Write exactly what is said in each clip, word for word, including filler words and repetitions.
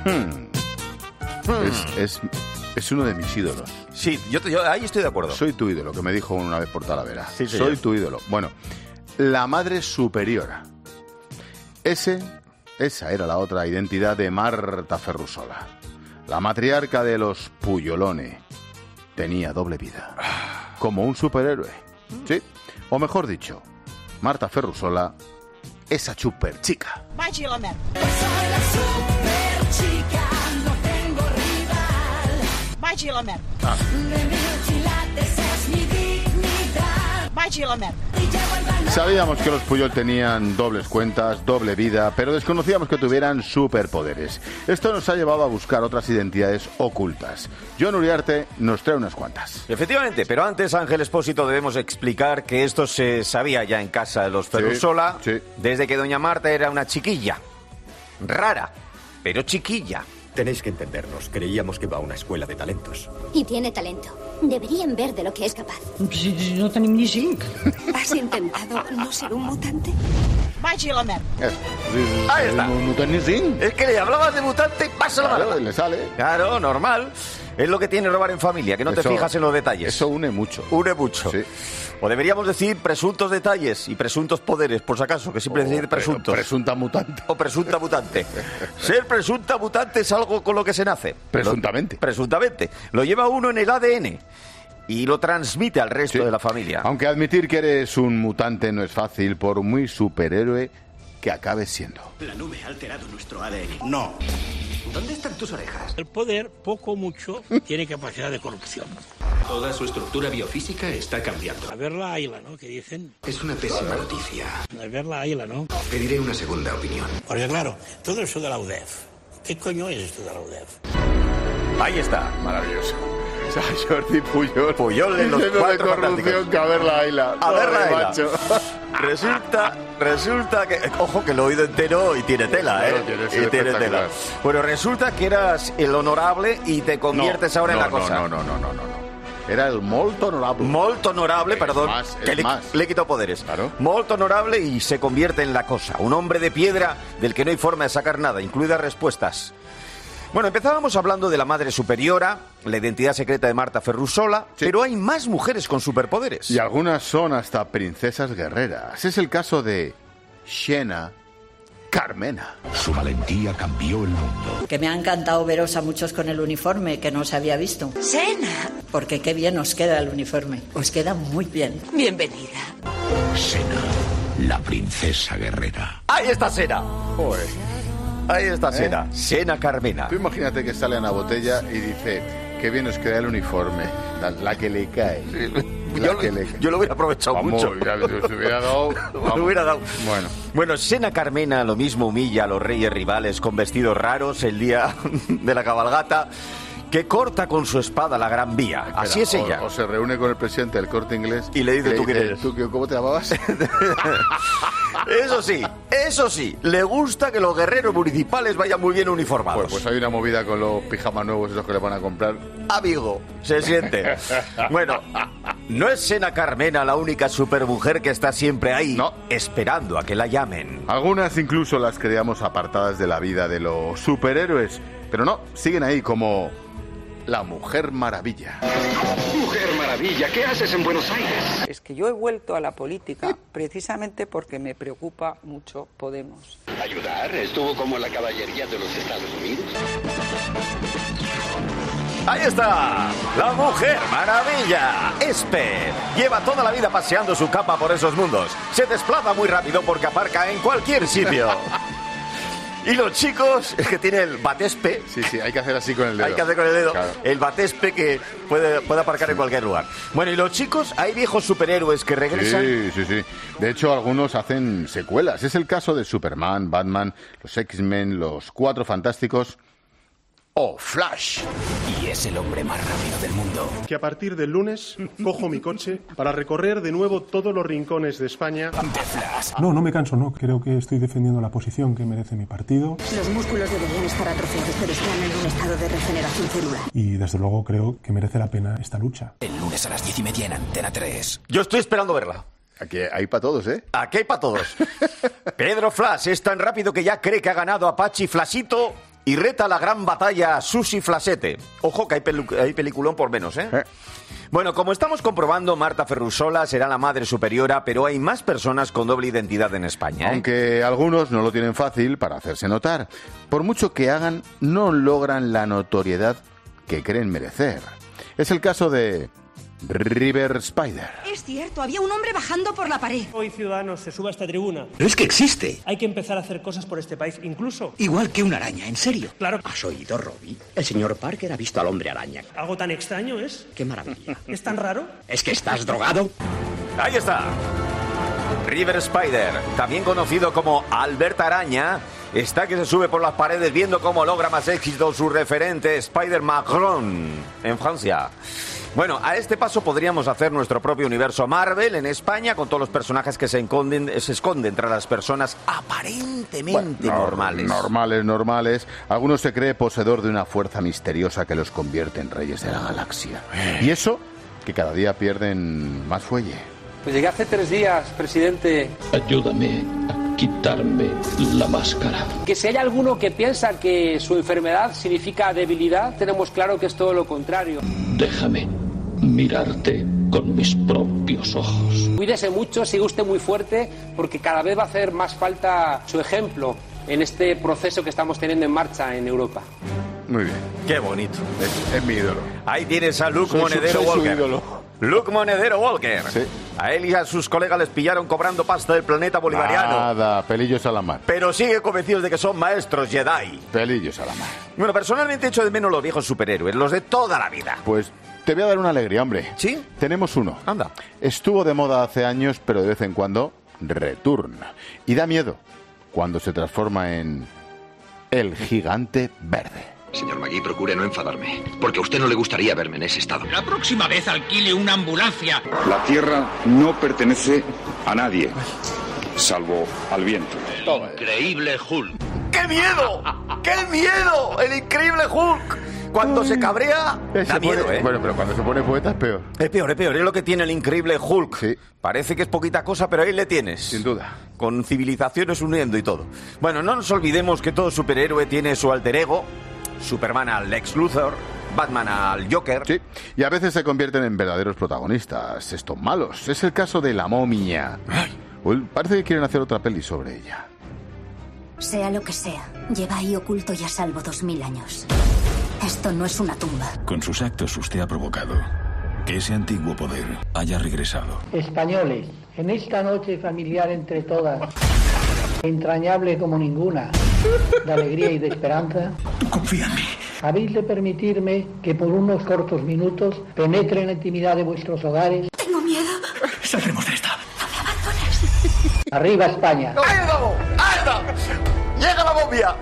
Hmm. Hmm. Es, es, es uno de mis ídolos. Sí, yo, yo ahí estoy de acuerdo. Soy tu ídolo, que me dijo una vez por Talavera. Sí, Soy tu ídolo. Bueno, la madre superiora. Ese, esa era la otra identidad de Marta Ferrusola. La matriarca de los Puyolone. Tenía doble vida. Como un superhéroe. Sí, o mejor dicho, Marta Ferrusola, esa super chica. Vagi la merda. Soy la super chica, no tengo rival. Vagi la merda. Ah. De mil chilates es mi dignidad. Vagi la merda. Sabíamos que los Puyol tenían dobles cuentas, doble vida, pero desconocíamos que tuvieran superpoderes. Esto nos ha llevado a buscar otras identidades ocultas. Joan Uriarte nos trae unas cuantas. Efectivamente, pero antes, Ángel Expósito, debemos explicar que esto se sabía ya en casa de los Ferrusola, sí, sí. desde que doña Marta era una chiquilla. Rara, pero chiquilla. Tenéis que entendernos. Creíamos que va a una escuela de talentos. Y tiene talento. Deberían ver de lo que es capaz. No tenemos ni zinc. ¿Has intentado no ser un mutante? Vagi la merda. Ahí está. No tenía zinc. Es que le hablabas de mutante y pasa la Claro, mano. le sale. Claro, normal. Es lo que tiene robar en familia, que no Eso, te fijas en los detalles. Eso une mucho. Une mucho. Sí. O deberíamos decir presuntos detalles y presuntos poderes, por si acaso, que siempre O decir presuntos. Presunta mutante. O presunta mutante. Ser presunta mutante es algo con lo que se nace. Presuntamente. Lo, presuntamente. Lo lleva uno en el A D N y lo transmite al resto Sí. de la familia. Aunque admitir que eres un mutante no es fácil, por muy superhéroe que acabes siendo. La nube ha alterado nuestro A D N. No. ¿Dónde están tus orejas? El poder, poco o mucho, tiene capacidad de corrupción. Toda su estructura biofísica está cambiando. A ver la águila, ¿no? Que dicen. Es una pésima noticia. A ver la águila, ¿no? Pediré una segunda opinión. Porque claro, todo eso de la U D E F. ¿Qué coño es esto de la U D E F? Ahí está. Maravilloso. O sea, Jordi Puyol. Puyol en los Diciendo de Cuatro corrupción Fantásticos. que a ver la isla. A ver la Pobre isla. macho. Resulta, resulta que... Ojo, que lo he oído entero y tiene tela, ¿eh? Claro, tiene que ser Y tiene tela. espectacular. Bueno, resulta que eras el honorable y te conviertes No, ahora no, en la no, cosa. No, no, no, no, no, no. Era el molto honorable. Molto honorable, Es perdón, más, es que le, más. le quitó poderes. Claro. Molto honorable y se convierte en la cosa. Un hombre de piedra del que no hay forma de sacar nada, incluidas respuestas. Bueno, empezábamos hablando de la madre superiora, la identidad secreta de Marta Ferrusola, Sí. pero hay más mujeres con superpoderes. Y algunas son hasta princesas guerreras. Es el caso de Xena Carmena. Su valentía cambió el mundo. Que me ha encantado veros a muchos con el uniforme, que no se había visto. Sena. Porque qué bien os queda el uniforme. Os queda muy bien. Bienvenida. Sena, la princesa guerrera. ¡Ahí está Sena! Joder. Ahí está ¿Eh? Sena. Sena Carmena. Tú imagínate que sale a una botella y dice, qué bien os queda el uniforme, la, la que le cae. La Yo, que le cae. yo lo hubiera aprovechado Vamos, mucho. ya se hubiera dado. Vamos. Lo hubiera dado. Bueno. Bueno, Sena Carmena lo mismo humilla a los reyes rivales con vestidos raros el día de la cabalgata, que corta con su espada la Gran Vía. Así es Espera, ella. O, o se reúne con el presidente del Corte Inglés Y le dice, ¿tú quién eres? ¿Tú qué- cómo te llamabas? Eso sí, eso sí, le gusta que los guerreros municipales vayan muy bien uniformados. Pues, pues hay una movida con los pijamas nuevos esos que le van a comprar. Amigo, se siente. Bueno, no es Sena Carmena la única supermujer que está siempre ahí, No. esperando a que la llamen. Algunas incluso las creíamos apartadas de la vida de los superhéroes, pero no, siguen ahí como la Mujer Maravilla. Mujer Maravilla, ¿qué haces en Buenos Aires? Es que yo he vuelto a la política precisamente porque me preocupa mucho Podemos. ¿Ayudar? ¿Estuvo como la caballería de los Estados Unidos? Ahí está, la Mujer Maravilla. Esper lleva toda la vida paseando su capa por esos mundos. Se desplaza muy rápido porque aparca en cualquier sitio. Y los chicos, es que tiene el batespe. Sí, sí, hay que hacer así con el dedo. Hay que hacer con el dedo. Claro. El batespe que puede, puede aparcar en cualquier lugar. Bueno, y los chicos, hay viejos superhéroes que regresan. Sí, sí, sí. De hecho, algunos hacen secuelas. Es el caso de Superman, Batman, los X-Men, los Cuatro Fantásticos o Flash. Y es el hombre más rápido del mundo. Que a partir del lunes cojo mi coche para recorrer de nuevo todos los rincones de España. De Flash. No, no me canso, no. Creo que estoy defendiendo la posición que merece mi partido. Los músculos deberían estar atrofiados, pero están en un estado de regeneración celular. Y desde luego creo que merece la pena esta lucha. El lunes a las diez y media en Antena tres. Yo estoy esperando verla. Aquí hay para todos, ¿eh? Aquí hay para todos. Pedro Flash es tan rápido que ya cree que ha ganado a Pachi Flashito y reta la gran batalla a Susi Flasete. Ojo que hay, pelu- hay peliculón por menos, ¿eh? ¿eh? Bueno, como estamos comprobando, Marta Ferrusola será la madre superiora, pero hay más personas con doble identidad en España, ¿eh? Aunque algunos no lo tienen fácil para hacerse notar. Por mucho que hagan, no logran la notoriedad que creen merecer. Es el caso de River Spider. Es cierto, había un hombre bajando por la pared. Hoy Ciudadanos se sube a esta tribuna. Pero es que existe. Hay que empezar a hacer cosas por este país, incluso... Igual que una araña, ¿en serio? Claro. ¿Has oído, Robbie? El señor Parker ha visto al hombre araña. ¿Algo tan extraño es? ¡Qué maravilla! ¿Es tan raro? ¿Es que estás drogado? Ahí está. River Spider, también conocido como Albert Araña, está que se sube por las paredes viendo cómo logra más éxito su referente Spider-Macron en Francia. Bueno, a este paso podríamos hacer nuestro propio universo Marvel en España con todos los personajes que se esconden, se esconden tras las personas aparentemente bueno, normales. Normales, normales. Algunos se cree poseedor de una fuerza misteriosa que los convierte en reyes de la galaxia. Y eso, que cada día pierden más fuelle. Pues llegué hace tres días, presidente. Ayúdame a quitarme la máscara. Que si hay alguno que piensa que su enfermedad significa debilidad, tenemos claro que es todo lo contrario. Déjame mirarte con mis propios ojos. Cuídese mucho, sigue usted muy fuerte, porque cada vez va a hacer más falta su ejemplo en este proceso que estamos teniendo en marcha en Europa. Muy bien. Qué bonito. Es, es mi ídolo. Ahí tienes a Luke soy Monedero su, soy Walker. Su ídolo. Luke Monedero Walker. Sí. A él y a sus colegas les pillaron cobrando pasta del planeta bolivariano. Nada, pelillos a la mar. Pero siguen convencidos de que son maestros Jedi. Pelillos a la mar. Bueno, personalmente echo de menos los viejos superhéroes, los de toda la vida. Pues te voy a dar una alegría, hombre. ¿Sí? Tenemos uno. Anda. Estuvo de moda hace años, pero de vez en cuando returna. Y da miedo cuando se transforma en el gigante verde. Señor Magui, procure no enfadarme, porque a usted no le gustaría verme en ese estado. La próxima vez alquile una ambulancia. La Tierra no pertenece a nadie, salvo al viento. El increíble Hulk. ¡Qué miedo! ¡Qué miedo! ¡El increíble Hulk! Cuando se cabrea, se da miedo, pone, ¿eh? Bueno, pero cuando se pone poeta es peor. Es peor, es peor. Es lo que tiene el increíble Hulk. Sí. Parece que es poquita cosa, pero ahí le tienes. Sin duda. Con civilizaciones uniendo y todo. Bueno, no nos olvidemos que todo superhéroe tiene su alter ego. Superman al Lex Luthor, Batman al Joker. Sí, y a veces se convierten en verdaderos protagonistas, estos malos. Es el caso de la momia. Uy, parece que quieren hacer otra peli sobre ella. Sea lo que sea, lleva ahí oculto y a salvo dos mil años. Esto no es una tumba. Con sus actos usted ha provocado que ese antiguo poder haya regresado. Españoles, en esta noche familiar entre todas, entrañable como ninguna, de alegría y de esperanza, tú confía en mí. Habéis de permitirme que por unos cortos minutos penetre en la intimidad de vuestros hogares. Tengo miedo. Saldremos de esta. No me abandones. Arriba España. ¡Ahí estamos! ¡Ahí está! ¡Llega la momia!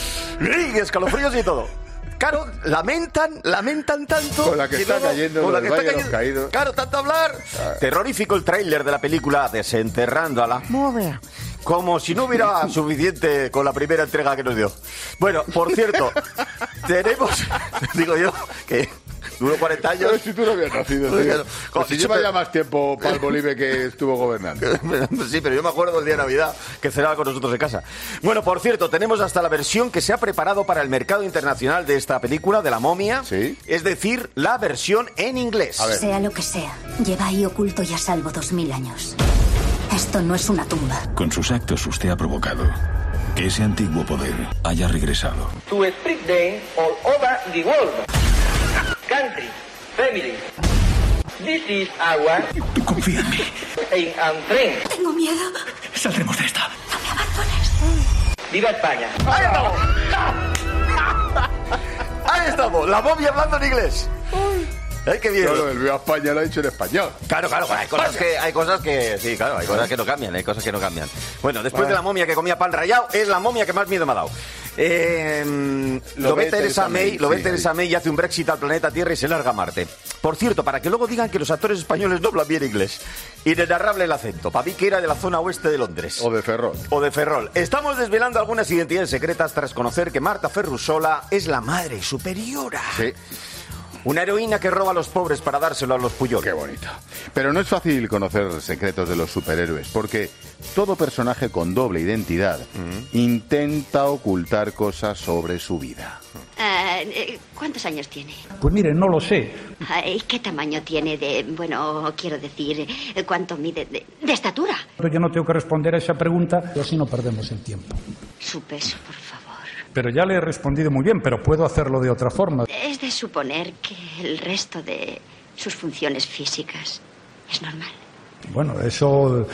¡Y escalofríos y todo! Claro, lamentan, lamentan tanto. Con la que está todo, cayendo, con la los que está valles cayendo. los caídos. Claro, tanto hablar. Ah. Terrorífico el tráiler de la película Desenterrando a la momia. Como si no hubiera suficiente con la primera entrega que nos dio. Bueno, por cierto, tenemos, digo yo, que duró cuarenta años. Pero si tú no habías nacido, sí. Pues pues si lleva ya más tiempo Pal Bolívar que estuvo gobernando. Sí, pero yo me acuerdo del día de Navidad que cenaba con nosotros en casa. Bueno, por cierto, tenemos hasta la versión que se ha preparado para el mercado internacional de esta película, de La Momia. Sí. Es decir, la versión en inglés. A ver. Sea lo que sea, lleva ahí oculto y a salvo dos mil años. Esto no es una tumba. Con sus actos usted ha provocado que ese antiguo poder haya regresado. To spread them all over the world. Country, family. This is our... Tú confía en mí. Aim and friend. Tengo miedo. Saldremos de esta. No me abandones. ¡Viva España! ¡Ahí estamos! ¡Ahí estamos! La momia hablando en inglés. ¡Ay, qué bien! Claro, el Viva España lo ha dicho en español. Claro, claro, hay cosas que, hay cosas que, sí, claro, hay cosas que no cambian, hay cosas que no cambian. Bueno, después bueno. de la momia que comía pan rallado, es la momia que más miedo me ha dado. Eh, lo, lo ve Theresa May, May, lo ve sí, Theresa sí. May y hace un Brexit al planeta Tierra y se larga a Marte. Por cierto, para que luego digan que los actores españoles no hablan bien inglés. Inenarrable el acento. Para mí que era de la zona oeste de Londres. O de Ferrol. O de Ferrol. Estamos desvelando algunas identidades secretas tras conocer que Marta Ferrusola es la madre superiora. Sí. Una heroína que roba a los pobres para dárselo a los Puyol. Qué bonito. Pero no es fácil conocer secretos de los superhéroes, porque todo personaje con doble identidad mm. intenta ocultar cosas sobre su vida. Uh, ¿Cuántos años tiene? Pues mire, no lo sé. ¿Y qué tamaño tiene de, bueno, quiero decir, cuánto mide de, de estatura? Pero yo no tengo que responder a esa pregunta, así no perdemos el tiempo. Su peso, por favor. Pero ya le he respondido muy bien, pero puedo hacerlo de otra forma. Es de suponer que el resto de sus funciones físicas es normal. Bueno, eso...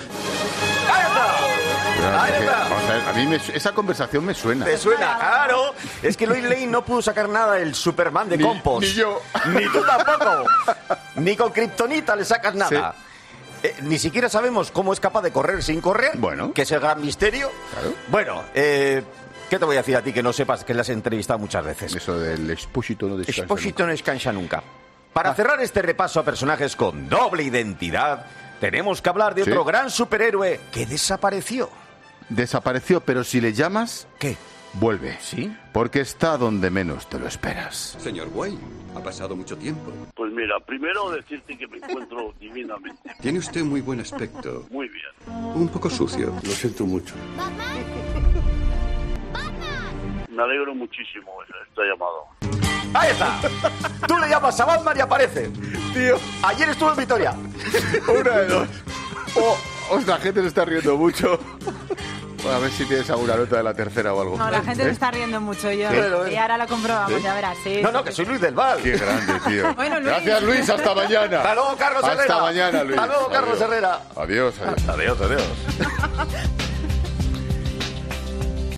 Ahí está. Vamos a ver, a mí me, esa conversación me suena. ¿Te suena? Claro. Es que Lois Lane no pudo sacar nada del Superman de ni, Compost. Ni yo. Ni tú tampoco. Ni con Kryptonita le sacas nada. Sí. Eh, ni siquiera sabemos cómo es capaz de correr sin correr. Bueno. Que es el gran misterio. Claro. Bueno, eh... ¿qué te voy a decir a ti que no sepas que le has entrevistado muchas veces? Eso del expósito no descansa Expósito nunca. no descansa nunca. Para ah. cerrar este repaso a personajes con doble identidad, tenemos que hablar de ¿Sí? otro gran superhéroe que desapareció. Desapareció, pero si le llamas... ¿Qué? Vuelve. ¿Sí? Porque está donde menos te lo esperas. Señor Wayne, ha pasado mucho tiempo. Pues mira, primero decirte que me encuentro divinamente. Tiene usted muy buen aspecto. Muy bien. Un poco sucio. Lo siento mucho. Me alegro muchísimo de esta llamada. ¡Ahí está! Tú le llamas a Batman y aparece. Tío, ayer estuvo en Vitoria. Una de dos. O oh, la gente se está riendo mucho. Bueno, a ver si tienes alguna nota de la tercera o algo. No, la gente ¿Eh? se está riendo mucho. Yo, ¿Sí? Y ahora lo comprobamos, ¿Sí? ya verás. Sí, no, no, sí, que sí. soy Luis del Val. Qué grande, tío. Bueno, Luis. Gracias, Luis. Hasta mañana. Hasta luego, Carlos Herrera. Hasta mañana, Luis. Hasta luego, Carlos adiós. Herrera. Adiós, adiós. Adiós, adiós.